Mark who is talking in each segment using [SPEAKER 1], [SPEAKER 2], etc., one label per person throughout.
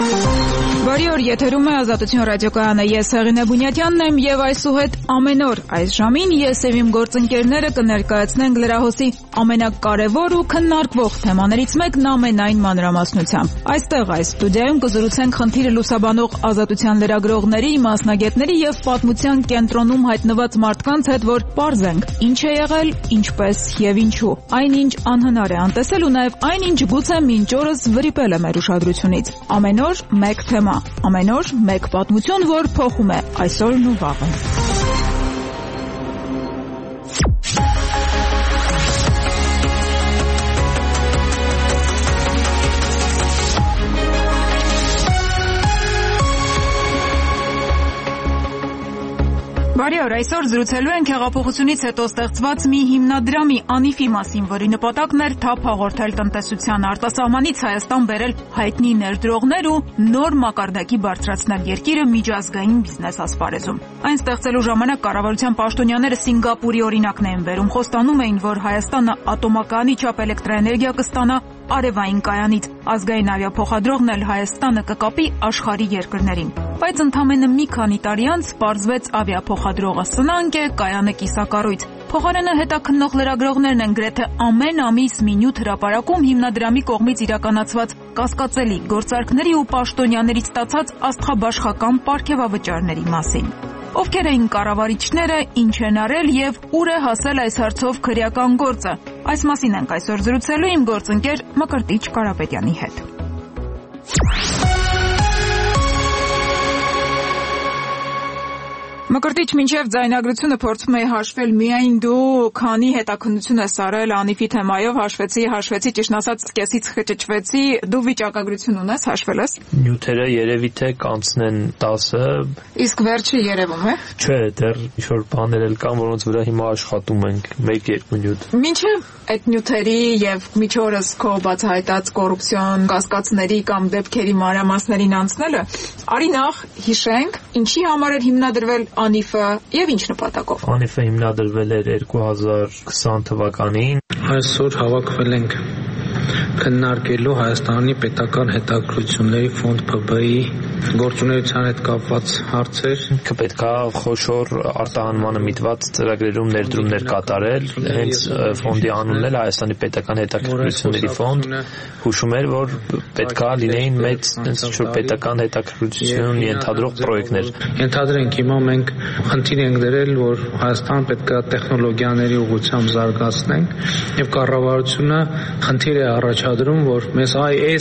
[SPEAKER 1] Բարի օր, եթերում է Ազատություն ռադիոկայանը, ես Հեղինե Բունյատյանն եմ եւ այսուհետ ամեն օր այս ժամին ես եւ իմ գործընկերները կներկայացնենք լրահոսի ամենակարևոր ու քննարկվող թեմաներից մեկն ամենայն մանրամասնությամբ։ Այստեղ այս ստուդիայում կզրուցենք խնդիրը լուսաբանող ազատության լրագրողների, մասնագետների եւ պատմության կենտրոնում հայտնված մարդկանց հետ, որ պարզենք ինչ է եղել, ինչպես եւ ինչու։ Այնինչ անհնար է անտեսել ու նաեւ այնինչ գուցե մինչ օրս վրիպել է մեր ուշադրությունից։ Ամեն օր մեկ թեմա, ամեն օր մեկ պատմություն, որ փոխում է այսօրն ու վաղը։ Բարի օր, այսօր զրուցելու ենք հեղափոխությունից հետո ստեղծված մի հիմնադրամի Անիֆի մասին, որի նպատակն էր թափ հաղորդել տնտեսության արտասահմանից Հայաստան բերել հայտնի ներդրողներ ու նոր մակարդակի բարձրացնել երկիրը միջազգային բիզնես ասպարեզում։ Այն ստեղծելու ժամանակ կառավարության պաշտոնյաները Սինգապուրի օրինակն էին բերում, խոստանում էին, որ Հայաստանը ատոմակայանի չափ էլեկտրաէներգիա կստանա արևային կայանից, ազգային ավիափոխադրողն էլ Հայաստանը կկապի աշխարհի երկրներին։ Բայց ընդամենը մի քանի տարի անց պարզվեց ավիափոխադրողը սնանկ է, կայանը կիսակառույց։ Փոխարենը հետաքննող լրագրողներն են գրեթե ամեն ամիս մի նյութ հրապարակում հիմնադրամի կողմից իրականացված կասկածելի գործարքների ու պաշտոնյաներից ստացած աստղաբաշխական պարգևավճարների մասին։ Ովքեր էին կառավարիչները, ինչ են արել եւ ուր է հասել այս հարցով քրեական գործը։ Այս մասին ենք այսօր զրուցելու իմ գործընկեր Մկրտիչ Կարապետյանի հետ։ Մկրտիչ, մինչև ձայնագրությունը փորձում էի հաշվել միայն դու քանի հետաքննություն ես արել Անիֆի թեմայով, հաշվեցի, ճիշտ ասած, սկեսից խճճվեցի, դու վիճակագրություն ունես, հաշվել ես։
[SPEAKER 2] Նյութերը երևի թե կանցնեն 10-ը։ Իսկ
[SPEAKER 1] վերջը երևում է։
[SPEAKER 2] Չէ, դեռ ինչ-որ բաներ էլ կան, որոնց վրա հիմա աշխատում ենք, 1-2 նյութ։
[SPEAKER 1] Մինչև այդ նյութերի եւ միջորս քո բացահայտած կոռուպցիոն կասկածների կամ դեպքերի մանրամասներին անցնելը, արի նախ հիշենք, ինչի համար էր հիմնադրվել Անիֆը եւ ինչ նպատակով։
[SPEAKER 2] Անիֆը հիմնադրվել էր 2020 թվականին։
[SPEAKER 3] Այսօր հավաքվել ենք քննարկելու Հայաստանի պետական հետաքրքրությունների ֆոնդ ՓԲ-ի գործունեության հետ կապված հարցեր։
[SPEAKER 2] Պետք է խոշոր արտահանմանը միտված ծրագրերում ներդրումներ կատարել, հենց ֆոնդի անունն էլ Հայաստանի պետական հետաքրքրությունների ֆոնդ, հուշում էր, որ պետք է լինեին մեծ ինչ-որ պետական հետաքրքրություն ենթադրող պրոյեկտներ։
[SPEAKER 3] Ենթադրենք հիմա մենք խնդիր ենք դրել, որ Հայաստան պետք է տեխնոլոգիաների ուղղությամբ զարգացնենք եւ կառավարությունը խնդիր է առաջադրում, որ մեզ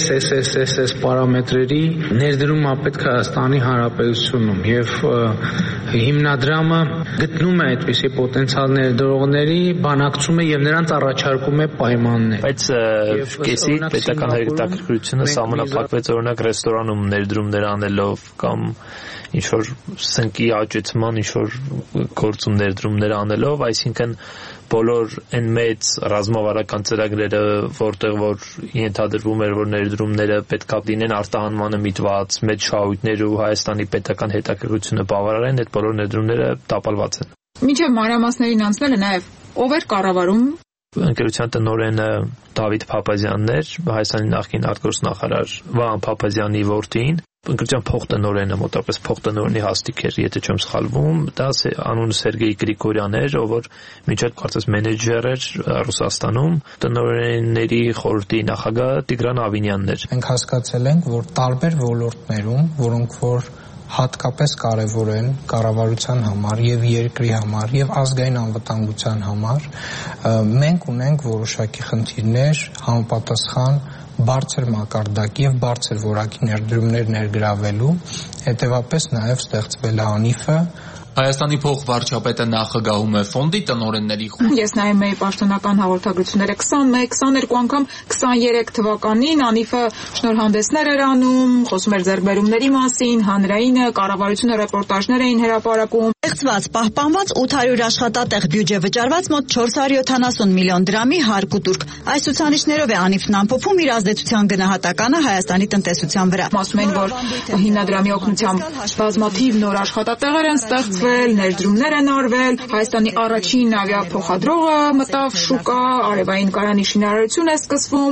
[SPEAKER 3] այս պարամետրերի ներդրումը պետք է Հայաստանի Հանրապետությունում եւ հիմնադրամը գտնում է այդպիսի պոտենցիալ ներդրողների, բանակցում է եւ նրանց առաջարկում է պայմաններ։
[SPEAKER 2] Բայց կեսի պետական հետաքրքրությունը սահմանափակվեց օրինակ ռեստորանում ներդրումներ անելով կամ ինչ-որ սնկի աճեցման ինչ-որ գործում ներդրումներ անելով, այսինքն բոլոր այն մեծ ռազմավարական ծրագրերը, որտեղ որ ենթադրվում էր, որ ներդրումները պետք է լինեն արտահանմանը միտված, մեծ շահույթներ ու Հայաստանի պետական հետաքրքրությունը բավարարեն, այդ բոլոր ներդրումները տապալված են։
[SPEAKER 1] Մինչև մանրամասներին անցնելը նաև ով էր կառավարում։
[SPEAKER 2] Ընկերության տնօրենը Դավիթ Փափազյանն էր, Հայաստանի նախկին արտգործնախարար Վահան Փափազյանի որդին։ Ընկերության փոխտնօրենը մոտավորապես փոխտնօրենի հաստիք էր, եթե չեմ սխալվում, դա անունը Սերգեյ Գրիգորյան էր, ով որ միջոց կարծես մենեջեր էր Ռուսաստանում, տնօրենների խորհրդի նախագահ Տիգրան Ավինյանն էր։
[SPEAKER 4] Մենք հասկացել ենք, որ տարբեր ոլորտներում, որոնք որ հատկապես կարևոր են կառավարության համար եւ երկրի համար եւ ազգային անվտանգության համար, մենք ունենք որոշակի խնդիրներ համապատասխան բարձր մակարդակի եւ բարձր որակի ներդրումներ ներգրավելու, հետեւապես նաեւ ստեղծվել է Անիֆը,
[SPEAKER 5] Հայաստանի փոխվարչապետը նախագահում է ֆոնդի տնօրենների խումբ։
[SPEAKER 1] Ես նայում էի պաշտոնական հաղորդագրությունները 21, 22 անգամ 23 թվականին Անիֆը շնորհանդեսներ էր անում, խոսում էր ձեռքբերումների մասին, հանրայինը, կառավարությունը ռեպորտաժներ էին հրապարակում։
[SPEAKER 6] Ստեղծված, պահպանված 800 աշխատատեղ, բյուջե վճարված մոտ 470 միլիոն դրամի հարկուտուրք։ Այս ցուցանիշներով է Անիֆն ամփոփում իր ազդեցության գնահատականը Հայաստանի տնտեսության վրա։
[SPEAKER 1] Ասում են, որ հիմնադրամի օգնությամբ բազմաթիվ նոր աշխատատեղեր են ստեղծվել, ներդրումներ են արվել, Հայաստանի առաջին ավիափոխադրողը մտավ շուկա, արևային կայանի շինարարություն է սկսվում,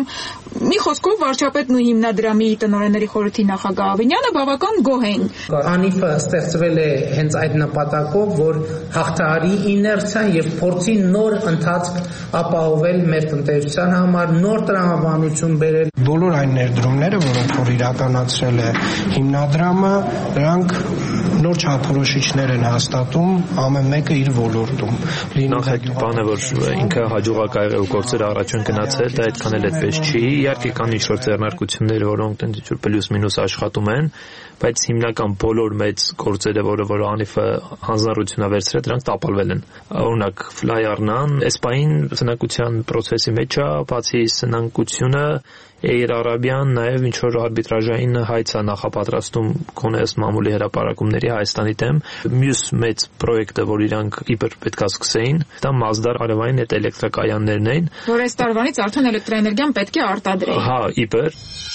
[SPEAKER 1] Մի խոսքով վարչապետն ու հիմնադրամի տնօրենների խորհրդի նախագահ Ավինյանը բավական գոհ են։
[SPEAKER 3] Անիֆը ստեղծվել է հենց այդ նպատակով, որ հաղթահարի իներցիան եւ փորձի նոր ընթացք ապահովել մեր տնտեսության համար, նոր տրամաբանություն բերել։
[SPEAKER 4] Բոլոր այն ներդրումները, որոնք որ իրականացրել է հիմնադրամը, դրանք նոր չափորոշիչներ են հաստատում ամեն մեկը իր ոլորտում։
[SPEAKER 2] Նախ այդ բանը, որ ինքը հաջողակ ա եղել ու գործերը առաջ են գնացել, դա այդքան էլ այդպես չի։ Իհարկե կան ինչ-որ ձեռնարկություններ, որոնք ինչ-որ պլյուս-մինուս աշխատում են, բայց հիմնական բոլոր մեծ գործերը, որ Անիֆը հանձնառություն ա վերցրել, դրանք տապալվել են։ Օրինակ ֆլայարնան, էսպային սնանկության process-ի մեջ է, բացի սնանկությունը Air Arabian նաև ինչ-որ արբիտրաժային հայց է նախապատրաստում գոնե ըստ մամուլի հրապարակումների Հայաստանի դեմ։ Մյուս մեծ պրոյեկտը, որ իրանք իբր պետք է սկսեին, դա Մազդար արևային այդ էլեկտրակայաններն են,
[SPEAKER 1] որ այս տարվանից արդեն էլեկտրաէներգիան պետք է արտադրել։
[SPEAKER 2] Հա, իբր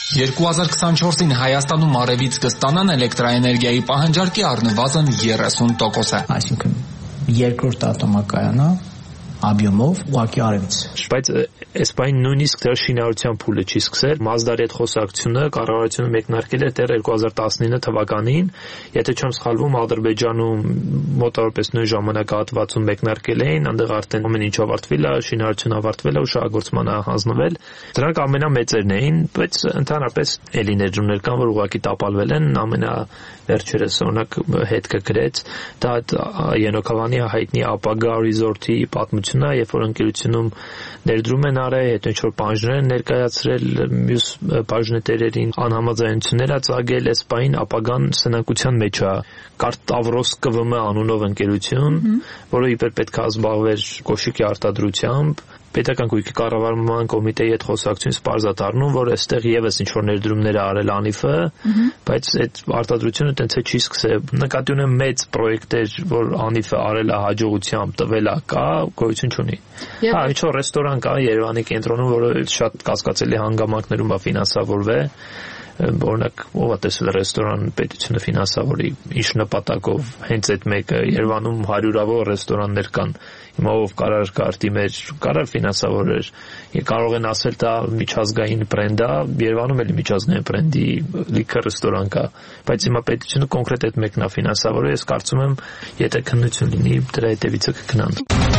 [SPEAKER 5] 2024-ին Հայաստանում արևից կստանան էլեկտրաէներգիայի պահանջարկի առնվազն 30%-ը։
[SPEAKER 7] Այսինքն երկրորդ ատոմակայանը объемով ուղղակի արևից։
[SPEAKER 2] Բայց էսպայն նույնիսկ դրա շինարարության փուլը չի սկսել։ Մազդարի հետ խոսակցությունը կառավարությունը մեկնարկել է դեռ 2019 թվականին, եթե չեմ սխալվում, Ադրբեջանում մոտավորապես նույն ժամանակահատվածում մեկնարկել էին, այնտեղ արդեն ամեն ինչ ավարտվել է, շինարարությունը ավարտվել է ու շահագործման է հանձնվել։ Դրանք ամենամեծերն էին, բայց ընդհանրապես էլի ներդրումներ կան, որ ուղղակի տապալվել են, ամենավերջերս օրինակ հետքը գրեց, դա Ենոքավանի հայտնի ապագա ռիզորտի պատմությունն է, երբ որ ընկերությունում ներդրում են արել, հետո ինչ-որ բաժներ են ներկայացրել մյուս բաժնետերերին, անհամաձայնություններ ա ծագել, էսպային ապագան սնանկության մեջ է։ Կարտավրոս ԿՎՄ անունով ընկերություն, որը իբր պետք է զբաղվեր կոշիկի արտադրությամբ, Պետական գույքի կառավարման կոմիտեի հետ խոսակցությունից պարզ է դառնում, որ այստեղ եւս ինչ-որ ներդրումներ է արել Անիֆը, բայց այդ արտադրությունը տենց է չի սկսել։ Նկատի ունեմ մեծ պրոյեկտեր, որ Անիֆը արել է հաջողությամբ, տվել է, կա, գոյություն չունի։ Հա, ինչ-որ ռեստորան կա Երևանի կենտրոնում, որը շատ կասկածելի հանգամանքներում է ֆինանսավորվել։ Օրինակ, ով է տեսել ռեստորան պետությունը ֆինանսավորի, ինչ նպատակով, հենց այդ մեկը Երևանում հարյուրավոր ռեստորաններ կան։ Հիմա ով կարար կարտի մեջ, կարար ֆինանսավորեր։ Կարող են ասել դա միջազգային բրենդ է, Երևանում էլ միջազգային բրենդի լիքը ռեստորան կա, բայց հիմա պետությունը կոնկրետ այդ մեկն է ֆինանսավորել, ես կարծում եմ, եթե քննություն լինի, դրա հետևիցը կգնան։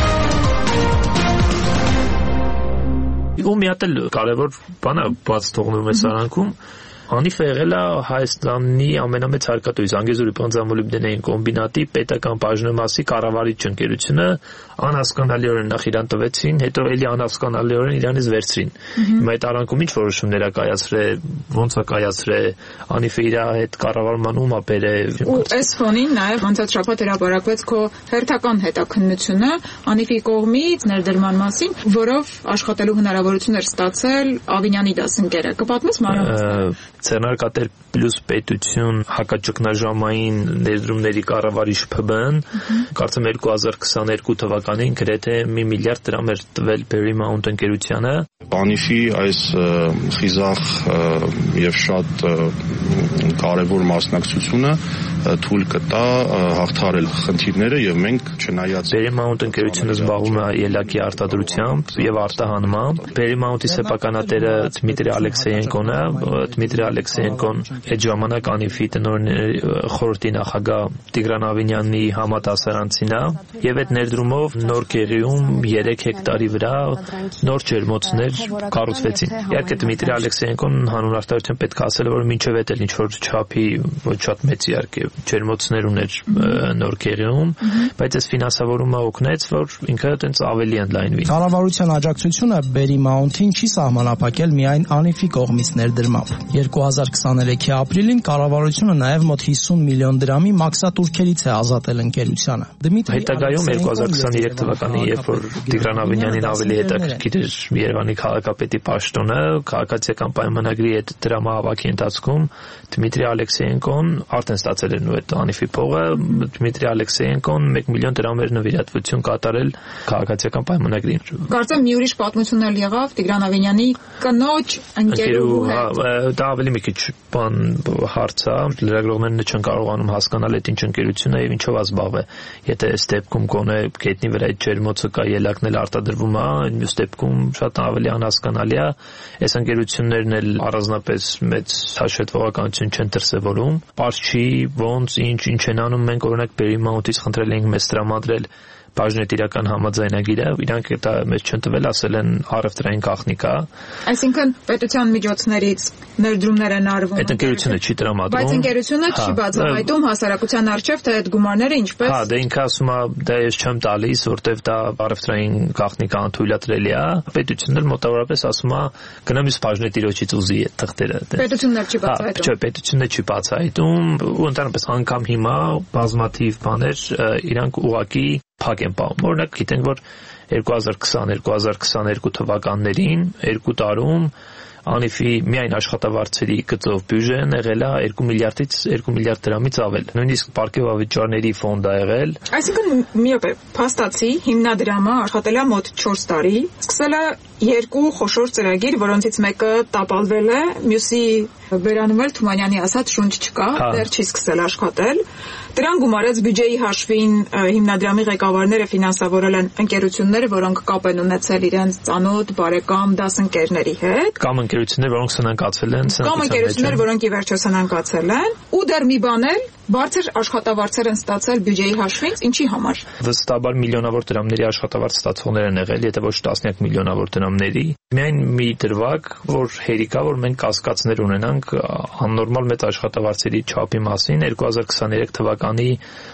[SPEAKER 2] Ու մի հատ էլ կարևոր բան է բաց թողնում է սարանքում, Անիֆը եղել է Հայաստանի ամենամեծ հարկատույց Անգեզուրի պանձամոլիբդենային կոմբինատի պետական բաժնեմասի կառավարիչ ընկերությունը անհասկանալիորեն նախ իրան տվեցին, հետո էլի անհասկանալիորեն իրանից վերցրին։ Հիմա այդ արանքում ինչ որոշումներ ա կայացրել, ոնց ա կայացրել, Անիֆը իր հետ կառավարման ում ա բերել։
[SPEAKER 1] Ու այս ֆոնին նաև անցած շաբաթ հրապարակվեց քո հերթական հետաքննությունը Անիֆի կողմից ներդրման մասին, որով աշխատելու հնարավորություն էր ստացել Ավինյանի դասընկերը։ Կպատմես մանրամասն։
[SPEAKER 2] Ցերնակատեր պլյուս պետություն հակաճգնաժամային ներդրումների կառավարիչ ՓԲ-ն կարծեմ 2022 թվականին գրեթե 1 միլիարդ դրամ էր տվել Paramount ընկերությանը։
[SPEAKER 8] Անիֆի այս խիզախ եւ շատ կարևոր մասնակցությունը թույլ կտա հաղթահարել խնդիրները եւ մենք չնայած
[SPEAKER 2] Paramount ընկերությունը զբաղվում է ելակի արտադրությամբ եւ արտահանմամբ։ Paramount-ի սեփականատերը Դմիտրի Ալեքսեյենկոն է, Դմիտրի Ալեքսեյենկոն այդ ժամանակ Անիֆի տնօրենների խորհրդի նախագահ Տիգրան Ավինյանի համատասարանցին է եւ այդ ներդրումով նոր Գեղիում 3 հեկտարի վրա նոր ջերմոցներ կառուցվեցին։ Իհարկե Դմիտրի Ալեքսեյենկոն հանուն արտահայտության պետք է ասել, որ մինչև այդ էլ ինչ որ չափի ոչ շատ մեծ իհարկե ջերմոցներ ուներ նոր Գեղիում, բայց այս ֆինանսավորումը օգնեց, որ ինքը այտենց ավելի ընդլայնվի։
[SPEAKER 7] Կառավարության աջակցությունը Paramount-ին չի սահմանափակել միայն Անիֆի կողմից ներդրմամբ։ 2023-ի ապրիլին կառավարությունը նաև մոտ 50 միլիոն դրամի մաքսատուրքերից է ազատել ընկերությանը։
[SPEAKER 2] Հետագայում 2023 թվականին, երբ որ Տիգրան Ավինյանին ավելի հետաքրքիր էր Երևանի քաղաքապետի պաշտոնը, քաղաքացիական պայմանագրի հետ դրամահավաքի ընթացքում Դմիտրի Ալեքսեյենկոն արդեն ստացել էր նույն Անիֆի փողը, Դմիտրի Ալեքսեյենկոն 1 միլիոն դրամեր նվիրատվություն կատարել քաղաքացիական պայմանագրին։
[SPEAKER 1] Կարծեմ մի ուրիշ պատմություն էլ եղավ Տիգրան Ավինյանի կնոջ ընկերուհու հետ։
[SPEAKER 2] Դա ավելի ավելի մի քիչ հարց է, լրագրողներն չեն կարողանում հասկանալ այդ ինչ ընկերությունն է եւ ինչով զբաղվում է։ Եթե այս դեպքում գոնե գետնի վրա այդ ջերմոցը կա, ելակն էլ արտադրվում է, մյուս դեպքում շատ ավելի անհասկանալի է։ Այս ընկերություններն էլ առանձնապես մեծ հաշվետվողականություն չեն դրսևորում։ Պարզ չի ոնց ինչ են անում։ Մենք օրինակ Բերիմաուտից խնդրել ենք մեզ տրամադրել բաժնետիրական համաձայնագիրը, իրանք դա մեզ չեն տվել, ասել են առևտրային գաղտնիք է։
[SPEAKER 1] Այսինքն պետության միջոցներից ներդրումներ են արվում։
[SPEAKER 2] Այդ ընկերությունը չի տրամադրում։
[SPEAKER 1] Բայց ընկերությունը չի բացահայտում հասարակության առջև, թե այդ գումարները ինչպես։
[SPEAKER 2] Հա, դե ինքը ասում է, դա ես չեմ տալիս, որտեվ դա առևտրային գաղտնիք անթույլատրելի է։ Պետությունն էլ մոտավորապես ասում է, գնամ իս բաժնետիրոջից ուզի այդ թղթերը։
[SPEAKER 1] Պետությունն չի բացահայտում։
[SPEAKER 2] Չէ, պետությունն չի բացահայտում, ու ընդհանրապես անգամ հիմա բազմաթիվ բաներ իրանք ուղղակի փակ են պահում։ Օրինակ գիտենք, որ 2020-2022 թվականներին 2 տարում Անիֆի միայն աշխատավարձերի գծով բյուջեն եղել է 2 միլիարդից 2 միլիարդ դրամից ավել։ Նույնիսկ պարգևավճարների ֆոնդ է եղել։
[SPEAKER 1] Այսինքն մի օպե փաստացի հիմնադրամը աշխատել է մոտ 4 տարի, սկսել է 2 խոշոր ծրագիր, որոնցից մեկը տապալվել է, մյուսի բերանում էլ Թումանյանի ասած շունչ չկա, դեռ չի սկսել աշխատել։ Դրան գումարած բյուջեի հաշվին հիմնադրամի ղեկավարները ֆինանսավորել են ընկերությունները, որոնք կապ են ունեցել իրենց ծանոթ, բարեկամ, դասընկերների հետ։
[SPEAKER 2] Կամ ընկերություններ, որոնք սնանկացել են,
[SPEAKER 1] կամ ընկերություններ, որոնք ի վերջո սնանկացել են, ու դեռ մի բան էլ բարձր աշխատավարձեր են ստացել բյուջեի հաշվին, ինչի համար։
[SPEAKER 2] Վստահաբար միլիոնավոր դրամների աշխատավարձ ստացողներ են եղել, եթե ոչ տասնյակ միլիոնավոր դրամների։ Միայն մի դրվագ, որ հերիք է, որ մենք կասկածներ ունենանք աննորմալ մեծ աշխատավարձերի չափի մասին 2023 թվականի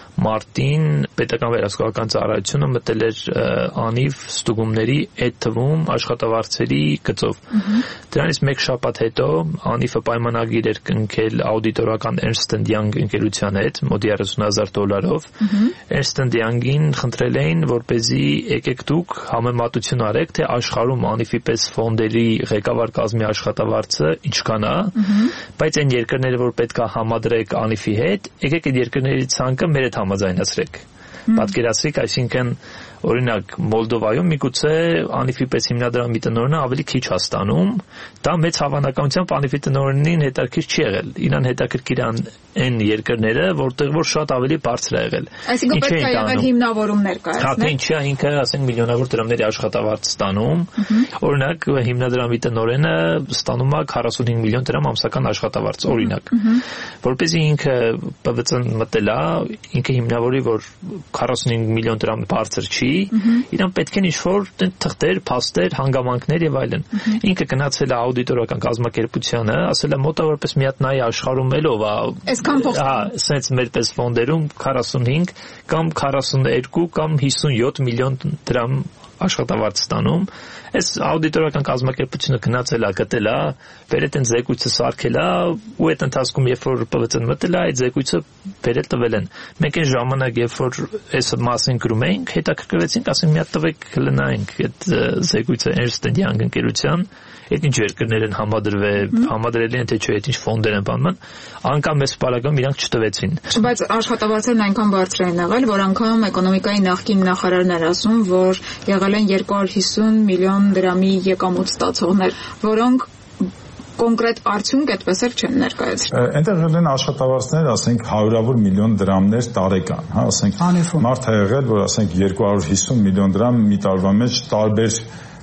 [SPEAKER 2] մարտին պետական վերահսկողական ծառայությունը մտել էր անիվ ստուգումների այդ թվում աշխատավարձերի գծով։ Դրանից մեկ շաբաթ հետո անիվը պայմանագիր էր կնքել աուդիտորական Ernst & Young ընկերության հետ մոտ $30,000։ Ernst & Young-ին խնդրել էին, որպեսզի եկեք դուք համեմատություն արեք, թե աշխարհում անիվի պես ֆոնդերի ղեկավար կազմի աշխատավարձը ինչքան է, բայց այն երկրները, որ պետք է համադրեք անիվի հետ, եկեք այդ երկրների ցանկը մեր հետ համաձայնացրեք։ Պատկերացրեք, այսինքն օրինակ Մոլդովայում միգուցե անիվի պես հիմնադրամի տնօրենը ավելի քիչ է ստանում, դա մեծ հավանականությամբ անիվի տնօրենին հետաքրքիր չի եղել։ Իրան հետաքրքիր են այն երկրները, որտեղ որ շատ ավելի բարձր է եղել։
[SPEAKER 1] Այսինքն պետք է եղել հիմնավորումներ կայացնել։
[SPEAKER 2] Հա, ինչի է ինքը, ասենք, միլիոնավոր դրամների աշխատավարձ ստանում։ Օրինակ հիմնադրամի տնօրենը ստանում է 45 միլիոն դրամ ամսական աշխատավարձ, օրինակ։ Որպեսզի ինքը ՊՎԾ-ն մտել է, ինքը հիմնավորի, որ 45 միլիոն դրամ բարձր չի, իրան պետք են ինչ-որ թղթեր, փաստեր, հանգամանքներ եւ այլն։ Ինքը գնացել է աուդիտորական կազմակերպությանը, ասել է մոտավորապես մի հատ նայի աշխարհում ելով է։
[SPEAKER 1] Այսքան փող։
[SPEAKER 2] Հա, ասենց մեր պես ֆոնդերում 45 կամ 42 կամ 57 միլիոն դրամ աշխատավարձ ստանում։ Այս աուդիտորական կազմակերպությունը գնացել է, գտել է, վերետ են զեկույցը սարքել է, ու այդ ընթացքում երբ որ ՊՎԾ-ն մտել է, այդ զեկույցը վերել տվել են։ Մենք այն ժամանակ, երբ որ այս մասին գրում էինք, հետաքրքրվեցինք, ասենք մի հատ տվեք լնայինք այդ զեկույցը Ernst & Young ընկերության, այդ ինչ երկրներ են համադրելի են թե չէ, այդ ինչ ֆոնդեր են բանման, անգամ մեծ պարագայում իրանք չտվեցին։
[SPEAKER 1] Բայց աշխատավարձերն այնքան բարձր են եղել, որ անգամ էկոնոմիկայի նախկին նախարարն էր ասում, որ եղել են 250 միլիոն դրամի եկամուտ ստացողներ, որոնք կոնկրետ արդյունք այդպես էլ չեն ներկայացրել։
[SPEAKER 9] Այնտեղ եղել են աշխատավարձներ, ասենք 100-ավոր միլիոն դրամներ տարեկան, հա, ասենք մարդ է եղել, որ ասենք 250 միլիոն դրամ մի տարվա մեջ տարբեր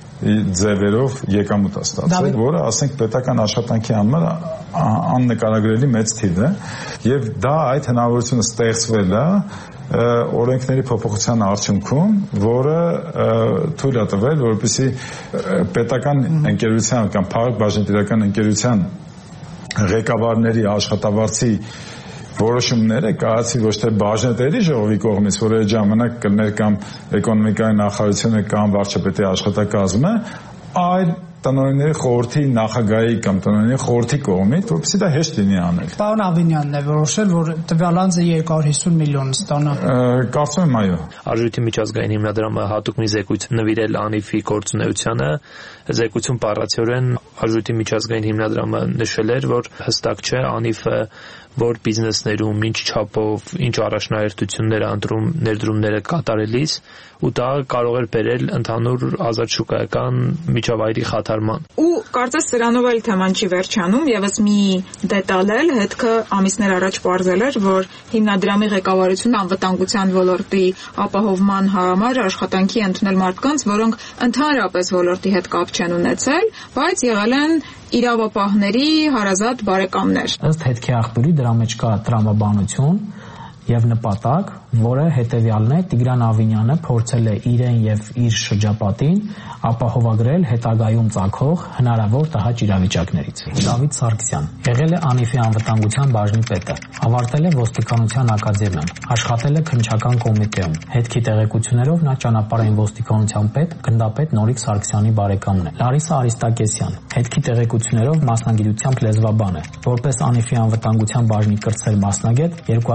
[SPEAKER 9] ձևերով եկամուտ է ստացել, որը ասենք պետական աշխատանքի համար աննկարագրելի մեծ թիվ է, եւ դա այդ հնարավորությունը ստեղծվել է օրենքների փոփոխության արդյունքում, որը թույլ է տվել, որպեսզի պետական ընկերության կամ փակ բաժնետիրական ընկերության ղեկավարների աշխատավարձի որոշումները կայացի ոչ թե բաժնետերի ժողովի կողմից, որը այդ ժամանակ կլներ կամ էկոնոմիկայի նախարարությունը կամ վարչապետի աշխատակազմը, այլ տնօրենների խորհրդի նախագահի կամ տնօրենների խորհրդի կողմից, որպեսզի դա հեշտ լինի անել։
[SPEAKER 10] Պարոն Ավինյանն է որոշել, որ տվյալ անձը 250 միլիոն ստանա։
[SPEAKER 9] Կարծում եմ այո։
[SPEAKER 2] Արժույթի միջազգային հիմնադրամը հատուկ մի զեկույց նվիրել անիվի գործունեությանը, զեկույցում բառացիորեն Արժույթի միջազգային հիմնադրամը նշել էր, որ հստակ չէ անիվը որ բիզնեսներում ինչ չափով, ինչ առաջնահերթություններ ընտրում ներդրումները կատարելիս, ու դա կարող էր բերել ընդհանուր ազատ շուկայական միջավայրի խաթարման կատարման։
[SPEAKER 1] Ու կարծես սրանով էլ թեման չի վերջանում, եւս մի դետալ էլ հետքը ամիսներ առաջ պարզել էր, որ հիմնադրամի ղեկավարությունը անվտանգության ոլորտի ապահովման համար աշխատանքի ընդունել մարդկանց, որոնք ընդհանրապես ոլորտի հետ կապ չեն ունեցել, բայց եղել են իրավապահների հարազատ բարեկամներ։
[SPEAKER 11] Ըստ հետքի աղբյուրի դրա մեջ կա տրամաբանություն եւ նպատակ, որը հետեւյալն է՝ Տիգրան Ավինյանը փորձել է իրեն եւ իր շրջապատին ապահովագրել հետագայում ծագող հնարավոր տհաճ իրավիճակներից։ Դավիթ Սարգսյան եղել է ԱՆԻՖ-ի անվտանգության բաժնի պետը, ավարտել է ոստիկանության ակադեմիան, աշխատել է քննչական կոմիտեում։ Հետքի տեղեկություններով նա ճանապարհային ոստիկանության պետ, գնդապետ Նորիկ Սարգսյանի բարեկամն է։ Լարիսա Արիստակեսյան հետքի տեղեկություններով մասնագիտությամբ լեզվաբան է, որպես ԱՆԻՖ-ի անվտանգության բաժնի կրտսեր մասնագետ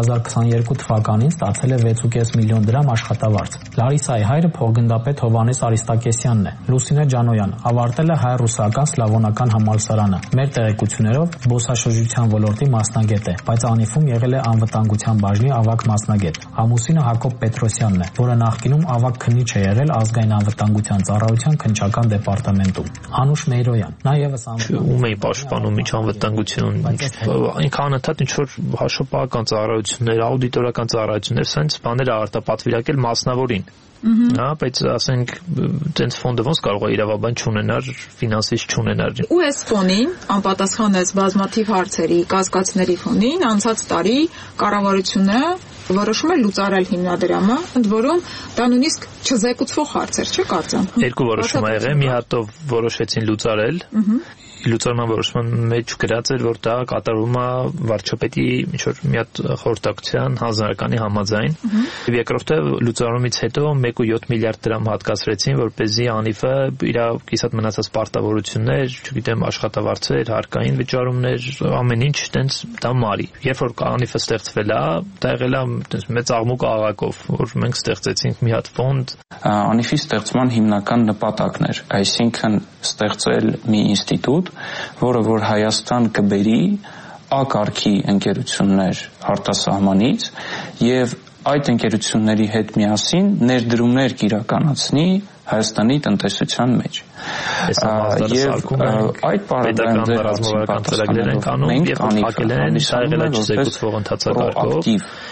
[SPEAKER 11] 2022 թվականին ստացել է 6.5 միլիոն դրամ աշխատավարձ։ Լարիսայի հայրը փոխգնդապետ Հովհաննես Արիստակեսյանն է։ Լուսինե Ջանոյան ավարտել է հայ-ռուսական սլավոնական համալսարանը։ Մեր տեղեկություններով զբոսաշրջության ոլորտի մասնագետ է, բայց ԱՆԻՖ-ում եղել է անվտանգության բաժնի ավագ մասնագետ։ Ամուսինը Հակոբ Պետրոսյանն է, որը նախկինում ավագ քննիչ է եղել ազգային անվտանգության ծառայության քննչական դեպարտամենտում։ Անուշ Մեյրոյան նա եւս
[SPEAKER 2] ում է պաշտպանում միջանվտանգություն, այնքան ընդհանուր ինչ-որ հաշվապահական ծառայություններ, աուդիտորական ծառայություններ, սենց բաներ արտապատվիրակել մասնավորին։ Հա, բայց ասենք տենց ֆոնդը ոնց կարող է իրավաբան չունենար, ֆինանսիստ չունենար։
[SPEAKER 1] Ու այս ֆոնին անպատասխան այս բազմաթիվ հարցերի, կասկածների ֆոնին անցած տարի կառավարությունը որոշում է լուծարել հիմնադրամը, ընդ որում դա նույնիսկ չզեկուցվող հարց էր, չէ՞ կարծեմ։
[SPEAKER 2] Երկու որոշում ա եղել, մի հատով որոշեցին լուծարել։ Լուծարման որոշման մեջ գրած էր, որ դա կատարվում է վարչապետի ինչ-որ մի հատ խորհրդակցության հանձնարարականի համաձայն։ Երկրորդը լուծարումից հետո 1.7 միլիարդ դրամ հատկացրեցին, որպեսզի ԱՆԻՖ-ը իր կիսատ մնացած պարտավորություններ, չգիտեմ, աշխատավարձեր, հարկային վճարումներ, ամեն ինչ տենց դա մարի։ Երբ որ ԱՆԻՖ-ը ստեղծվել է, դա եղել է մեծ աղմուկ աղակով, որ մենք ստեղծեցինք մի հատ ֆոնդ։
[SPEAKER 12] ԱՆԻՖ-ի ստեղծման հիմնական նպատակն էր, այսինքն ստեղծել մի ինստիտուտ, որը որ Հայաստան կբերի ակարգի ընկերություններ արտասահմանից եւ այդ ընկերությունների հետ միասին ներդրումներ կիրականացնի Հայաստանի տնտեսության մեջ։ Եվ այդ
[SPEAKER 2] ռազմավարական ծրագրեր են անում եւ փակել են շահելաչզեկուցվող ընթացակարգով։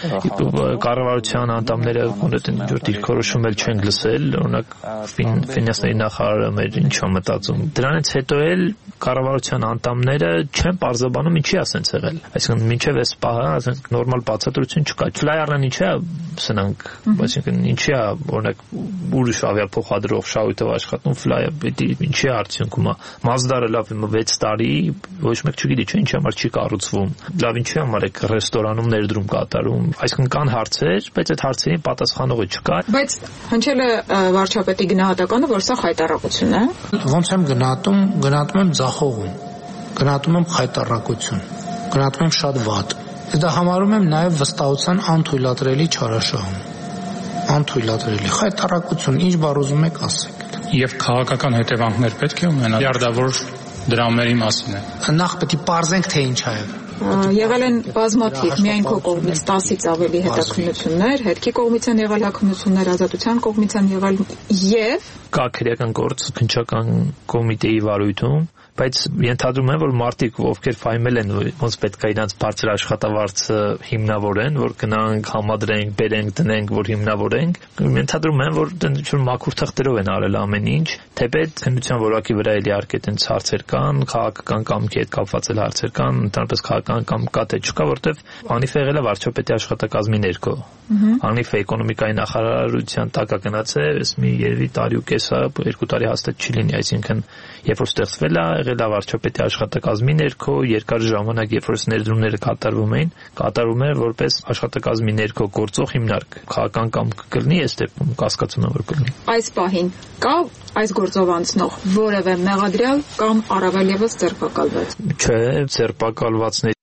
[SPEAKER 2] Կառավարության անդամները ոնց դիրքորոշում էլ չեն լսել, օրինակ ֆինանսների նախարարը մեր ինչ է մտածում։ Դրանից հետո էլ կառավարության անդամները չեն պարզաբանում ինչի է ասենց եղել։ Այսինքն մինչև այս պահը ասենք նորմալ բացատրություն չկա։ Ֆլայերն ինչի է սնանք, այսինքն ինչի է օրինակ ուրիշ ավիափոխադրող շահույթով աշխատում ֆլայը ինչի արդյունքում է Մազդարը լավ 6 տարի ոչ մեկ չգիտի չէ ինչի համար չի կառուցվում լավ ինչի համար է ռեստորանում ներդրում կատարում այսինքն կան հարցեր բայց այդ հարցերին պատասխանողը չկա
[SPEAKER 1] բայց հնչել է վարչապետի գնահատականը որ սա խայտառակություն է
[SPEAKER 3] ոնց եմ գնահատում եմ ձախողում գնահատում եմ խայտառակություն գնահատում եմ շատ վատ դա համարում եմ նաև վստահության անթույլատրելի չարաշահում անթույլատրելի խայտառակություն ինչ բառ ուզում եք ասեք
[SPEAKER 13] եւ քաղաքական հետևանքներ պետք է ունենա արդյունավոր դրամների մասին է
[SPEAKER 3] նախ պետք է պարզենք թե ինչ է
[SPEAKER 1] եղել են բազմաթիվ միայն քո կողմից 10-ից ավելի հետաքննություններ հետքի կողմից են եղել հետաքննություններ ազատության կողմից են եղել եւ
[SPEAKER 2] կա քրեական գործ քննչական կոմիտեի վարույթում բայց ենթադրում եմ որ մարդիկ ովքեր ֆայմել են ոնց պետք է իրանց բարձր աշխատավարձը հիմնավորեն որ գնանք համադրենք բերենք դնենք որ հիմնավորենք ենթադրում եմ որ ինչ-որ մաքուր թղթերով են արել ամեն ինչ թեպետ քննության որակի վրա էլի արկետ են հարցեր կան քաղաքական կամքի հետ կապված էլ հարցեր կան ընդհանրապես քաղաքական կամ կա թե չկա որտեվ ԱՆԻՖ-ը եղել է վարչապետի աշխատակազմի ներքո ԱՆԻՖ-ը էկոնոմիկայի նախարարության տակ է գնացել այս մի երևի տարի ու կեսա 2 տարի հաստատ չի լինի այսինքն երբ որ ստեղծվել է եղել է վարչապետի աշխատակազմի ներքո երկար ժամանակ երբ որ ներդրումները կատարվում է որպես աշխատակազմի ներքո գործող հիմնարկ քաղաքական կամ կլինի այս դեպքում կասկածում եմ որ կլինի
[SPEAKER 1] այս պահին կա այս գործով անցնող որևէ մեղադրյալ կամ առավել եւս ձերբակալված
[SPEAKER 2] չէ ձերբակալվածների